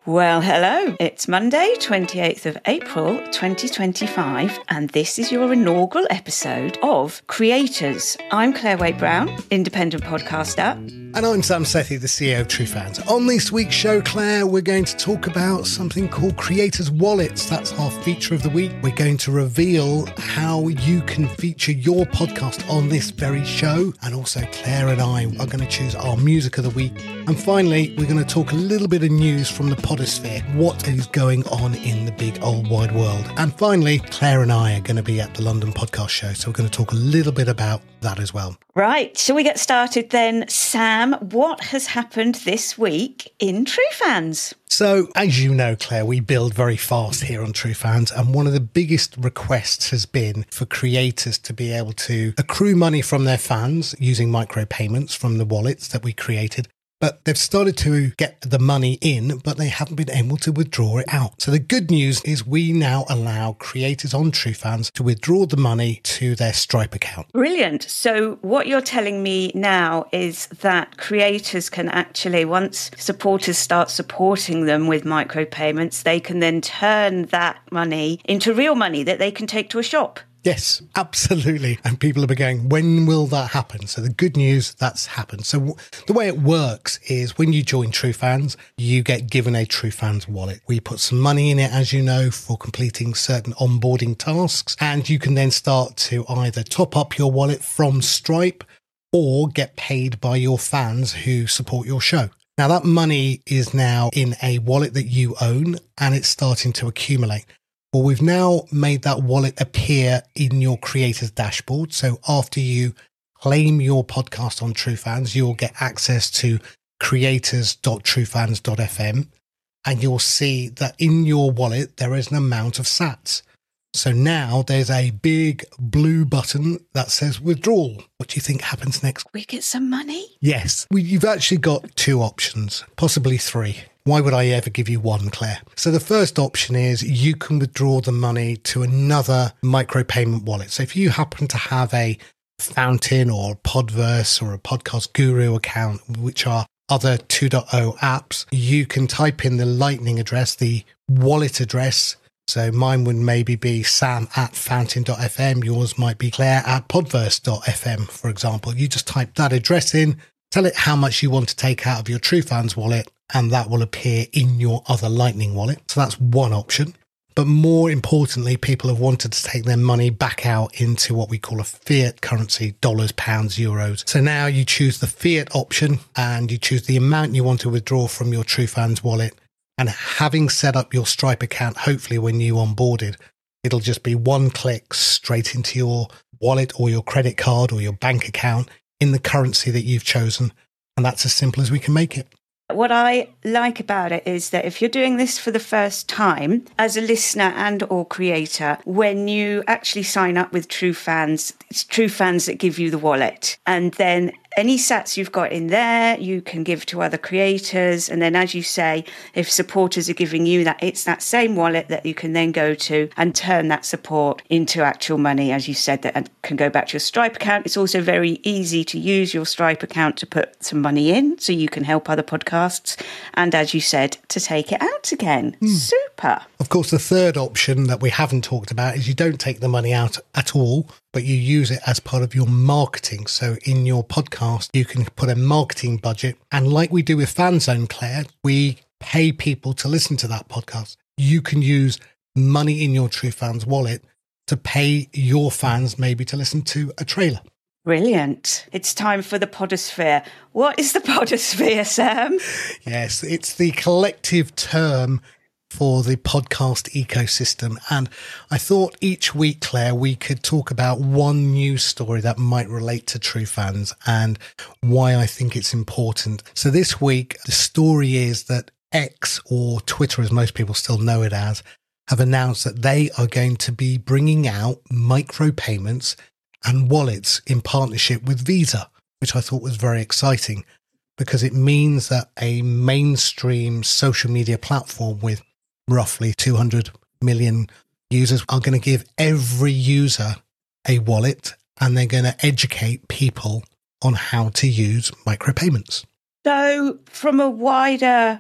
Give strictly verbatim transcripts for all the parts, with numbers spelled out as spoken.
Well, hello. It's Monday, twenty-eighth of April, twenty twenty-five, and this is your inaugural episode of Creators. I'm Claire Wade-Brown, independent podcaster. And I'm Sam Sethi, the C E O of True Fans. On this week's show, Claire, we're going to talk about something called Creators Wallets. That's our feature of the week. We're going to reveal how you can feature your podcast on this very show. And also, Claire and I are going to choose our music of the week. And finally, we're going to talk a little bit of news from the Podosphere. What is going on in the big old wide world? And finally, Claire and I are going to be at the London Podcast Show. So we're going to talk a little bit about that as well. Right. Shall we get started then? Sam, what has happened this week in True Fans? So, as you know, Claire, we build very fast here on True Fans, and one of the biggest requests has been for creators to be able to accrue money from their fans using micropayments from the wallets that we created. But they've started to get the money in, but they haven't been able to withdraw it out. So the good news is we now allow creators on True Fans to withdraw the money to their Stripe account. Brilliant. So what you're telling me now is that creators can actually, once supporters start supporting them with micropayments, they can then turn that money into real money that they can take to a shop. Yes, absolutely. And people are going, when will that happen? So the good news, that's happened. So w- the way it works is when you join True Fans, you get given a True Fans wallet. We put some money in it, as you know, for completing certain onboarding tasks. And you can then start to either top up your wallet from Stripe or get paid by your fans who support your show. Now, that money is now in a wallet that you own and it's starting to accumulate. Well, we've now made that wallet appear in your creator's dashboard. So after you claim your podcast on True Fans, you'll get access to creators dot true fans dot f m and you'll see that in your wallet, there is an amount of sats. So now there's a big blue button that says withdrawal. What do you think happens next? We get some money? Yes. We, you've actually got two options, possibly three. Why would I ever give you one, Claire? So the first option is you can withdraw the money to another micropayment wallet. So if you happen to have a Fountain or Podverse or a Podcast Guru account, which are other two point oh apps, you can type in the Lightning address, the wallet address. So mine would maybe be sam at fountain dot f m. Yours might be claire at podverse dot f m, for example. You just type that address in, tell it how much you want to take out of your True Fans wallet, and that will appear in your other Lightning wallet. So that's one option. But more importantly, people have wanted to take their money back out into what we call a fiat currency, dollars, pounds, euros. So now you choose the fiat option and you choose the amount you want to withdraw from your True Fans wallet. And having set up your Stripe account, hopefully when you onboarded, it'll just be one click straight into your wallet or your credit card or your bank account in the currency that you've chosen. And that's as simple as we can make it. What I like about it is that if you're doing this for the first time as a listener and or creator, when you actually sign up with True Fans, it's True Fans that give you the wallet. And then any sats you've got in there, you can give to other creators. And then, as you say, if supporters are giving you that, it's that same wallet that you can then go to and turn that support into actual money, as you said, that can go back to your Stripe account. It's also very easy to use your Stripe account to put some money in so you can help other podcasts. And as you said, to take it out again. Mm. Super. Of course, the third option that we haven't talked about is you don't take the money out at all, but you use it as part of your marketing. So in your podcast, you can put a marketing budget. And like we do with FanZone, Claire, we pay people to listen to that podcast. You can use money in your True Fans wallet to pay your fans maybe to listen to a trailer. Brilliant. It's time for the Podosphere. What is the Podosphere, Sam? Yes, it's the collective term for the podcast ecosystem. And I thought each week, Claire, we could talk about one news story that might relate to True Fans and why I think it's important. So this week, the story is that X, or Twitter as most people still know it as, have announced that they are going to be bringing out micropayments and wallets in partnership with Visa, which I thought was very exciting because it means that a mainstream social media platform with roughly two hundred million users are going to give every user a wallet and they're going to educate people on how to use micropayments. So from a wider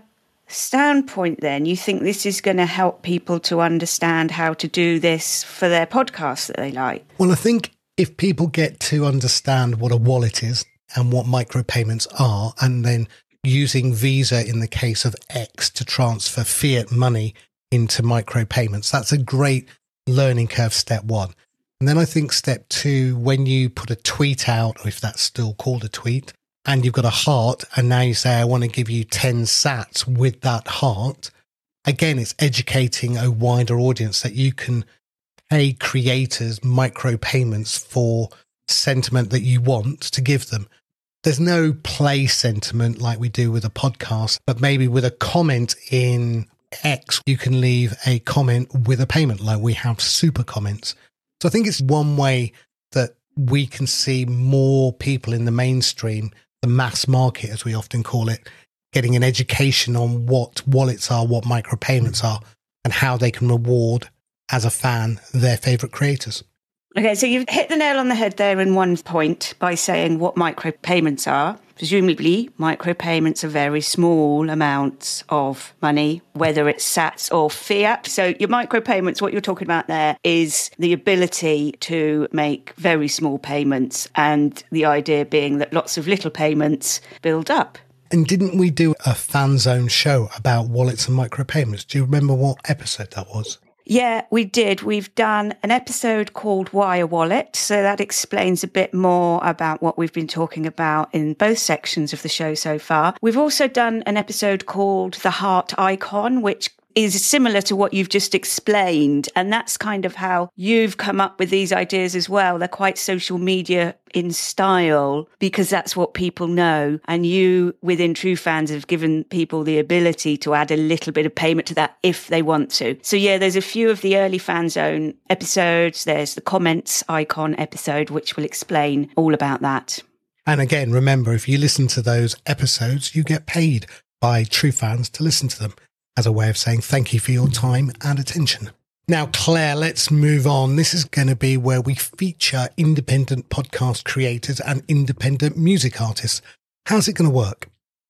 standpoint, then, you think this is going to help people to understand how to do this for their podcasts that they like? Well, I think if people get to understand what a wallet is and what micropayments are, and then using Visa in the case of X to transfer fiat money into micropayments, that's a great learning curve, step one. And then I think step two, when you put a tweet out, or if that's still called a tweet, and you've got a heart, and now you say, I want to give you ten sats with that heart, again, it's educating a wider audience that you can pay creators micropayments for sentiment that you want to give them. There's no play sentiment like we do with a podcast, but maybe with a comment in X, you can leave a comment with a payment, like we have super comments. So I think it's one way that we can see more people in the mainstream, the mass market, as we often call it, getting an education on what wallets are, what micropayments are, and how they can reward, as a fan, their favourite creators. Okay, so you've hit the nail on the head there in one point by saying what micropayments are. Presumably, micropayments are very small amounts of money, whether it's sats or fiat. So your micropayments, what you're talking about there is the ability to make very small payments, and the idea being that lots of little payments build up. And didn't we do a fan zone show about wallets and micropayments? Do you remember what episode that was? Yeah, we did. We've done an episode called Why a Wallet. So that explains a bit more about what we've been talking about in both sections of the show so far. We've also done an episode called The Heart Icon, which is similar to what you've just explained. And that's kind of how you've come up with these ideas as well. They're quite social media in style because that's what people know. And you, within True Fans, have given people the ability to add a little bit of payment to that if they want to. So yeah, there's a few of the early Fan Zone episodes. There's the comments icon episode, which will explain all about that. And again, remember, if you listen to those episodes, you get paid by True Fans to listen to them, as a way of saying thank you for your time and attention. Now, Claire, let's move on. This is going to be where we feature independent podcast creators and independent music artists. How's it going to work?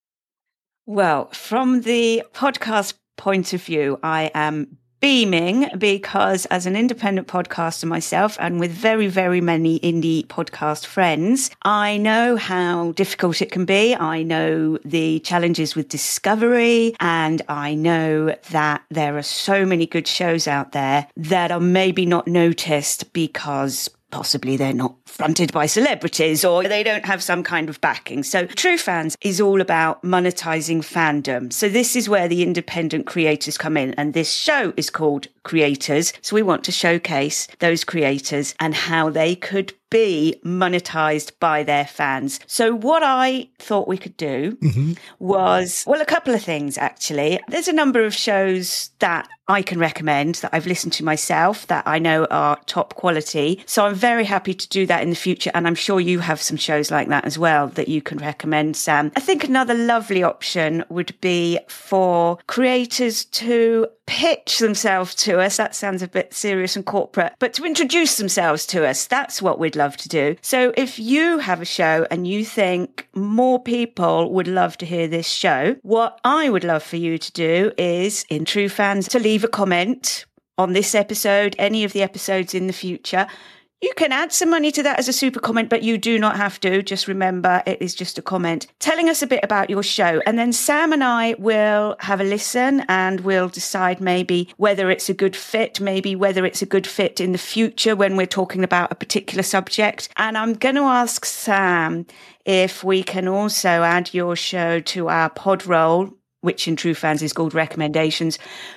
Well, from the podcast point of view, I am beaming because as an independent podcaster myself and with very, very many indie podcast friends, I know how difficult it can be. I know the challenges with discovery, and I know that there are so many good shows out there that are maybe not noticed because possibly they're not fronted by celebrities or they don't have some kind of backing. So True Fans is all about monetizing fandom. So this is where the independent creators come in. And this show is called Creators. So we want to showcase those creators and how they could be monetized by their fans. So what I thought we could do mm-hmm. was, well, a couple of things, actually. There's a number of shows that I can recommend that I've listened to myself that I know are top quality. So I'm very happy to do that in the future. And I'm sure you have some shows like that as well that you can recommend, Sam. I think another lovely option would be for creators to pitch themselves to us. That sounds a bit serious and corporate, but to introduce themselves to us. That's what we'd love to do. So if you have a show and you think more people would love to hear this show, what I would love for you to do is, in True Fans, to leave a comment on this episode, any of the episodes in the future. You can add some money to that as a super comment, but you do not have to. Just remember, it is just a comment telling us a bit about your show. And then Sam and I will have a listen and we'll decide maybe whether it's a good fit, maybe whether it's a good fit in the future when we're talking about a particular subject. And I'm going to ask Sam if we can also add your show to our pod roll, which in True Fans is called Recommendations,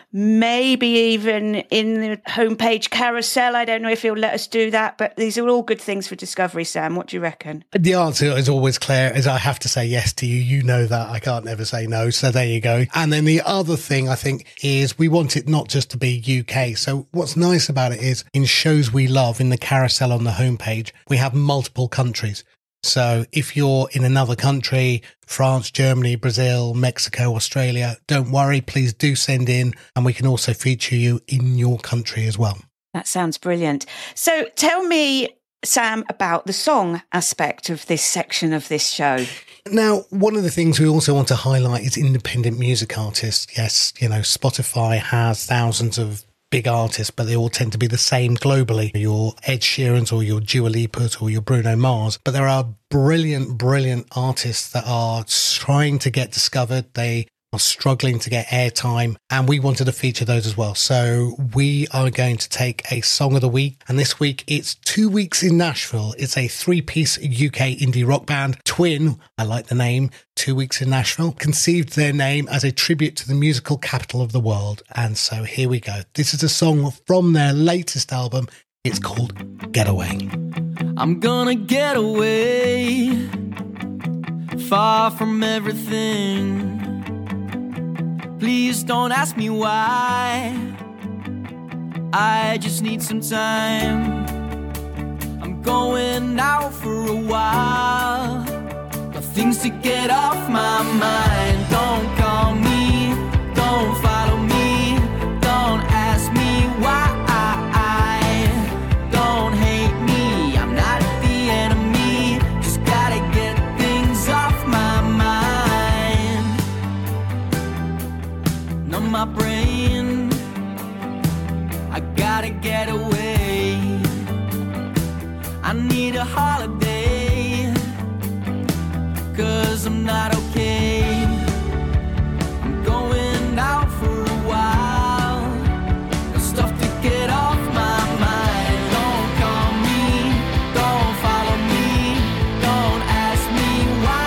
maybe even in the homepage carousel. I don't know if he'll let us do that, but these are all good things for discovery, Sam. What do you reckon? The answer is always clear, is I have to say yes to you. You know that. I can't ever say no. So there you go. And then the other thing I think is we want it not just to be U K. So what's nice about it is in shows we love in the carousel on the homepage, we have multiple countries. So if you're in another country, France, Germany, Brazil, Mexico, Australia, don't worry, please do send in and we can also feature you in your country as well. That sounds brilliant. So tell me, Sam, about the song aspect of this section of this show. Now, one of the things we also want to highlight is independent music artists. Yes, you know, Spotify has thousands of big artists, but they all tend to be the same globally. Your Ed Sheerans or your Dua Lipas or your Bruno Mars. But there are brilliant, brilliant artists that are trying to get discovered. They are struggling to get airtime, and we wanted to feature those as well. So we are going to take a song of the week, and this week it's Two Weeks in Nashville. It's a three-piece U K indie rock band. Twin, I like the name, Two Weeks in Nashville, conceived their name as a tribute to the musical capital of the world. And so here we go. This is a song from their latest album. It's called Getaway. I'm gonna get away, far from everything. Please don't ask me why, I just need some time. I'm going out for a while, got things to get off my mind. Don't call me, don't follow me, don't ask me why. Don't hate me, I'm not the enemy, just gotta get things off my mind. Numb my brain, I gotta get away. I need a holiday, cause I'm not okay. I'm going out for a while, got stuff to get off my mind. Don't call me, don't follow me, don't ask me why.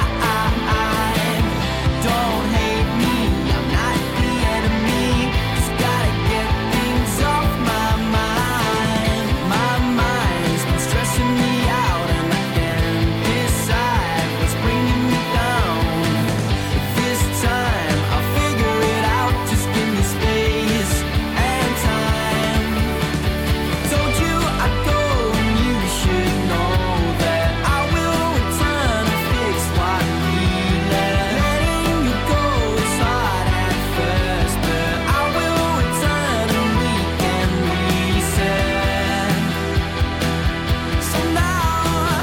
Don't hate me, I'm not the enemy, just gotta get things off my mind. My mind's been stressing me out and I can't decide what's bringing me down. But this time I'll figure it out, just give me space and time. Told you I'd go and you should know that I will return and fix what we left. Letting you go is hard at first, but I will return and we can reset. So now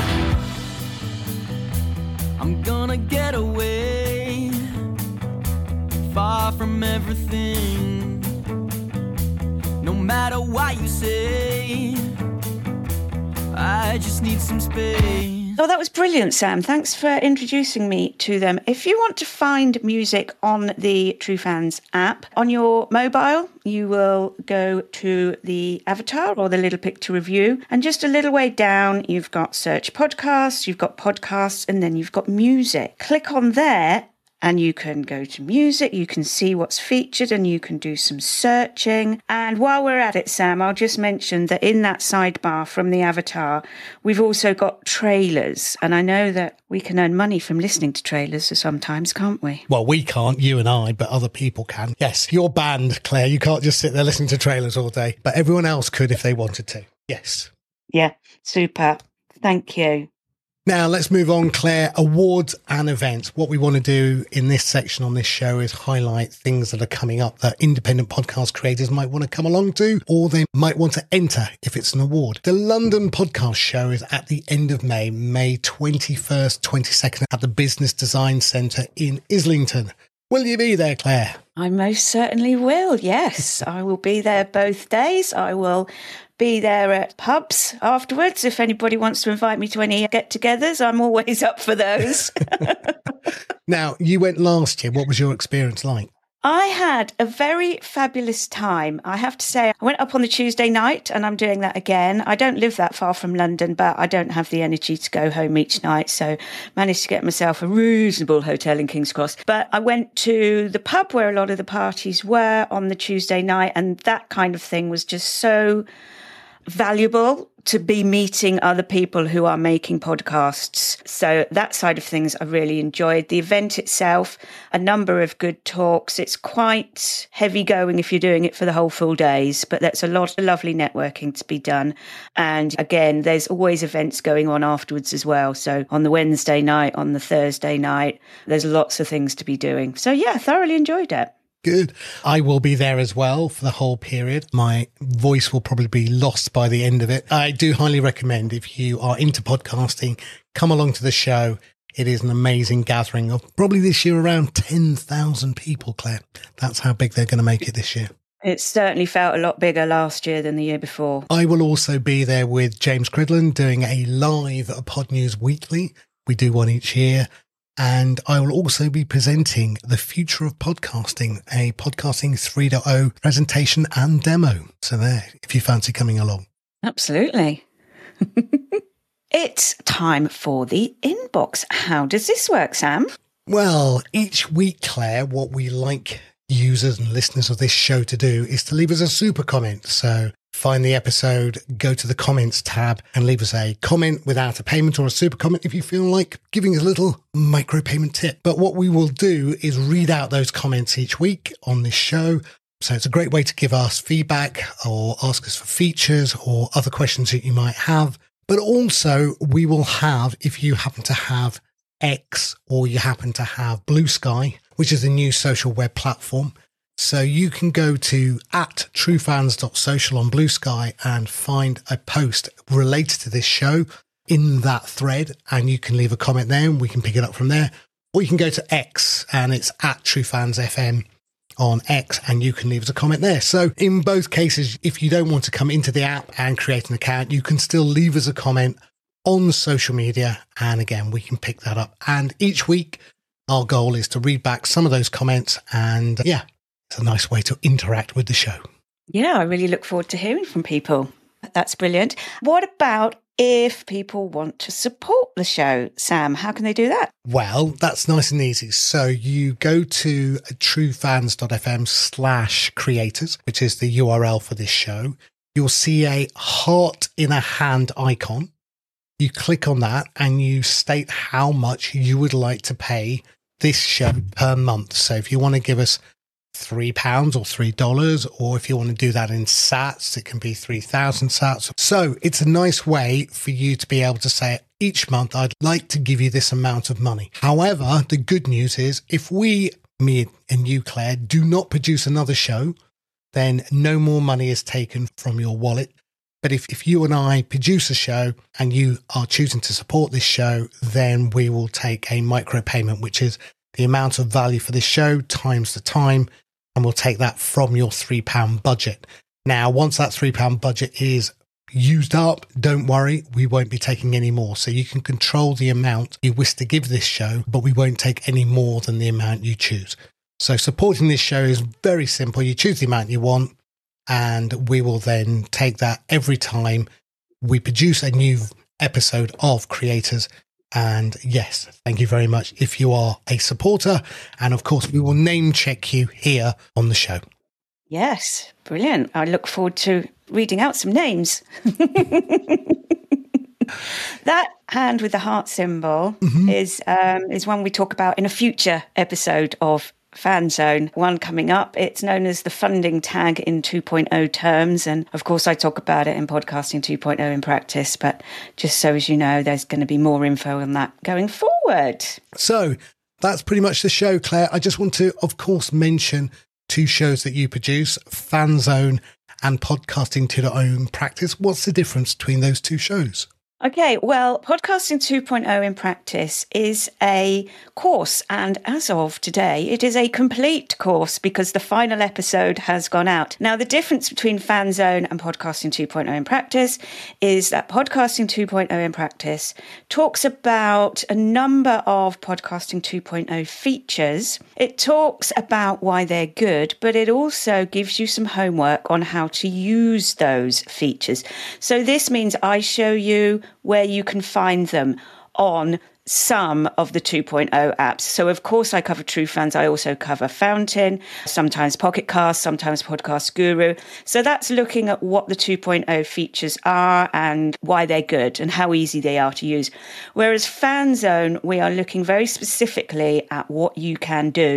I'm gonna get away, far from everything. No matter what you say, I just need some space. Oh, that was brilliant, Sam. Thanks for introducing me to them. If you want to find music on the True Fans app, on your mobile, you will go to the avatar or the little picture review. And just a little way down, you've got search podcasts, you've got podcasts, and then you've got music. Click on there and you can go to music, you can see what's featured, and you can do some searching. And while we're at it, Sam, I'll just mention that in that sidebar from the avatar, we've also got trailers. And I know that we can earn money from listening to trailers sometimes, can't we? Well, we can't, you and I, but other people can. Yes, your band, Claire, you can't just sit there listening to trailers all day, but everyone else could if they wanted to. Yes. Yeah, super. Thank you. Now, let's move on, Claire. Awards and events. What we want to do in this section on this show is highlight things that are coming up that independent podcast creators might want to come along to, or they might want to enter if it's an award. The London Podcast Show is at the end of May, May twenty-first, twenty-second, at the Business Design Centre in Islington. Will you be there, Claire? I most certainly will, yes. I will be there both days. I will be there at pubs afterwards. If anybody wants to invite me to any get-togethers, I'm always up for those. Now, you went last year. What was your experience like? I had a very fabulous time. I have to say, I went up on the Tuesday night and I'm doing that again. I don't live that far from London, but I don't have the energy to go home each night. So managed to get myself a reasonable hotel in King's Cross. But I went to the pub where a lot of the parties were on the Tuesday night. And that kind of thing was just so valuable to be meeting other people who are making podcasts. So that side of things I really enjoyed. The event itself, a number of good talks. It's quite heavy going if you're doing it for the whole full days, but that's a lot of lovely networking to be done. And again, there's always events going on afterwards as well. So on the Wednesday night, on the Thursday night, there's lots of things to be doing. So yeah, thoroughly enjoyed it. Good. I will be there as well for the whole period. My voice will probably be lost by the end of it. I do highly recommend, if you are into podcasting, come along to the show. It is an amazing gathering of probably this year around ten thousand people, Claire. That's how big they're going to make it this year. It certainly felt a lot bigger last year than the year before. I will also be there with James Cridland doing a live Pod News Weekly. We do one each year. And I will also be presenting The Future of Podcasting, a Podcasting three point oh presentation and demo. So there, if you fancy coming along. Absolutely. It's time for the inbox. How does this work, Sam? Well, each week, Claire, what we like users and listeners of this show to do is to leave us a super comment. So find the episode, go to the comments tab and leave us a comment without a payment or a super comment if you feel like giving us a little micropayment tip. But what we will do is read out those comments each week on this show. So it's a great way to give us feedback or ask us for features or other questions that you might have. But also we will have, if you happen to have X or you happen to have Blue Sky, which is a new social web platform. So you can go to at truefans dot social on Blue Sky and find a post related to this show in that thread, and you can leave a comment there and we can pick it up from there. Or you can go to X and it's at truefansfm on X and you can leave us a comment there. So in both cases, if you don't want to come into the app and create an account, you can still leave us a comment on social media. And again, we can pick that up. And each week, our goal is to read back some of those comments. And yeah, it's a nice way to interact with the show. Yeah, I really look forward to hearing from people. That's brilliant. What about if people want to support the show, Sam? How can they do that? Well, that's nice and easy. So you go to truefans.fm slash creators, which is the U R L for this show. You'll see a heart in a hand icon. You click on that and you state how much you would like to pay this show per month. So if you want to give us three pounds or three dollars, or if you want to do that in sats, it can be three thousand sats. So it's a nice way for you to be able to say each month, I'd like to give you this amount of money. However, the good news is if we, me and you, Claire, do not produce another show, then no more money is taken from your wallet. But if, if you and I produce a show and you are choosing to support this show, then we will take a micro payment, which is the amount of value for this show times the time. And we'll take that from your three pound budget. Now, once that three pound budget is used up, don't worry, we won't be taking any more. So you can control the amount you wish to give this show, but we won't take any more than the amount you choose. So supporting this show is very simple. You choose the amount you want, and we will then take that every time we produce a new episode of Creators. And yes, thank you very much if you are a supporter. And of course, we will name check you here on the show. Yes, brilliant. I look forward to reading out some names. That hand with the heart symbol mm-hmm. is um, is one we talk about in a future episode of Fan Zone, one coming up. It's known as the funding tag in two point oh terms. And of course, I talk about it in Podcasting two point oh in practice. But just so as you know, there's going to be more info on that going forward. So that's pretty much the show, Claire. I just want to, of course, mention two shows that you produce, Fan Zone and Podcasting two point oh in practice. What's the difference between those two shows? Okay, well, Podcasting two point oh in practice is a course, and as of today, it is a complete course because the final episode has gone out. Now, the difference between Fan Zone and Podcasting two point oh in practice is that Podcasting two point oh in practice talks about a number of Podcasting two point oh features. It talks about why they're good, but it also gives you some homework on how to use those features. So this means I show you where you can find them on some of the two point oh apps. So, of course, I cover TrueFans. I also cover Fountain, sometimes Pocket Cast, sometimes Podcast Guru. So that's looking at what the two point oh features are and why they're good and how easy they are to use. Whereas Fan Zone, we are looking very specifically at what you can do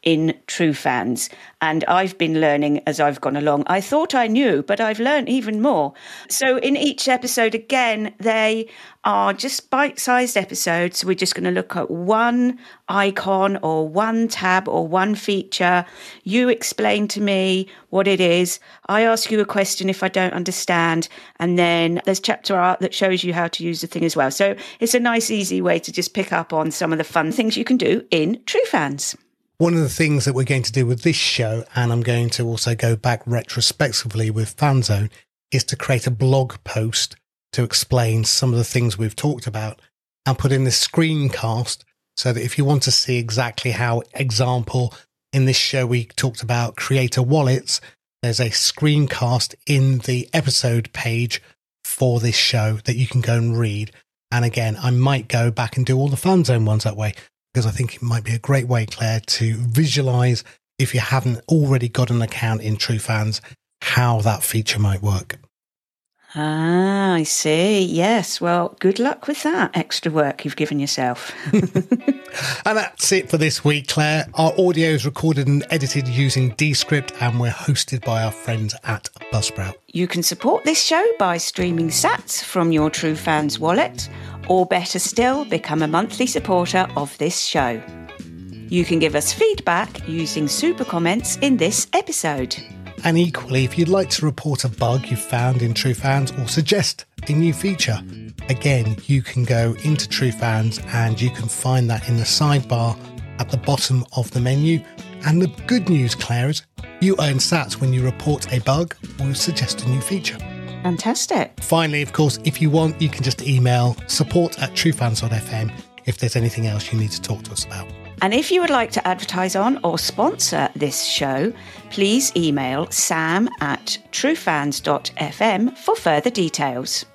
in True Fans. And I've been learning as I've gone along. I thought I knew, but I've learned even more. So in each episode, again, they are just bite-sized episodes. We're just going to look at one icon or one tab or one feature. You explain to me what it is. I ask you a question if I don't understand. And then there's chapter art that shows you how to use the thing as well. So it's a nice, easy way to just pick up on some of the fun things you can do in True Fans. One of the things that we're going to do with this show, and I'm going to also go back retrospectively with Fanzone, is to create a blog post to explain some of the things we've talked about and put in this screencast so that if you want to see exactly how, example, in this show we talked about creator wallets, there's a screencast in the episode page for this show that you can go and read. And again, I might go back and do all the Fanzone ones that way, because I think it might be a great way, Claire, to visualize, if you haven't already got an account in True Fans, how that feature might work. Ah, I see. Yes. Well, good luck with that extra work you've given yourself. And that's it for this week, Claire. Our audio is recorded and edited using Descript, and we're hosted by our friends at Buzzsprout. You can support this show by streaming sats from your True Fans wallet, or better still, become a monthly supporter of this show. You can give us feedback using super comments in this episode. And equally, if you'd like to report a bug you've found in True Fans or suggest a new feature, again, you can go into True Fans and you can find that in the sidebar at the bottom of the menu. And the good news, Claire, is you earn sats when you report a bug or suggest a new feature. Fantastic. Finally, of course, if you want, you can just email support at truefans dot f m if there's anything else you need to talk to us about. And if you would like to advertise on or sponsor this show, please email sam at truefans dot f m for further details.